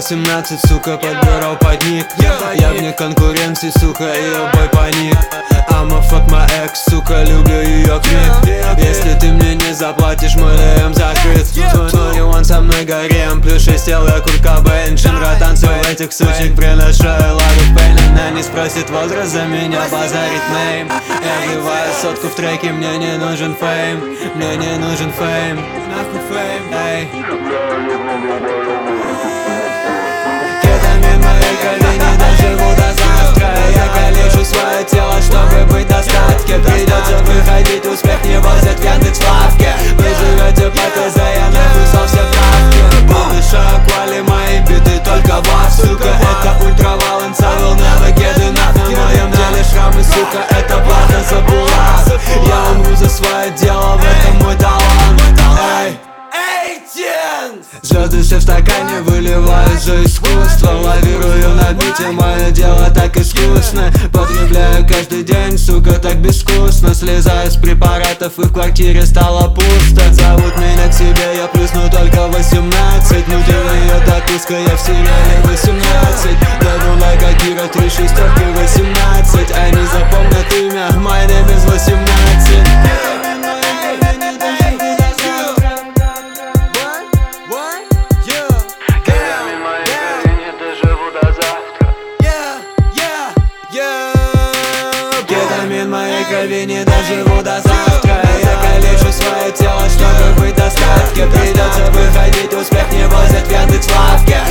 18, сука, подбирал под них. Я вне конкуренции, сука, ее бой паник. I'ma fuck my ex, сука, люблю ее крик. Если ты мне не заплатишь, мой ДМ закрыт. 21 со мной гарем, плюс 6 тел, я Курт Кобейн. Джинра танцую этих сучек, приношу лагу в пейн. Она не спросит возраст, за меня базарит нейм. Я вливаю сотку в треки, мне не нужен фейм. Мне не нужен фейм, нахуй фейм, эй. Кетамин моей колени, доживу до завтра. Я калечу свое тело, чтобы быть в достатке. Придется выходить, успех не возят в Яндекс.Лавке. Вы живете по ТЗ, я написал все правки. Малыша, аквали, мои биты только вас, сука. Это ультравал, инсавил, never get enough. В моем деле шрамы, сука, это плата за булат. Я умру за свое дело, в этом мой талант. Эй! Звезды все в стакане выливают за искусство. Лавирую на бите, мое дело так искусно. Потребляю каждый день, сука, так безвкусно. Слезаю с препаратов и в квартире стало пусто. Зовут меня к себе, я плюсну только 18. Мутивая дописка, я в сериале 18. Давно лайка Кира, 3 шестерки 18. Они запомнят имя, my name is 18. Кетамин в моей крови, не доживу до завтра. Я калечу свое тело, чтобы быть в достатке. Придется выходить, успех не возят в Яндекс.Лавке.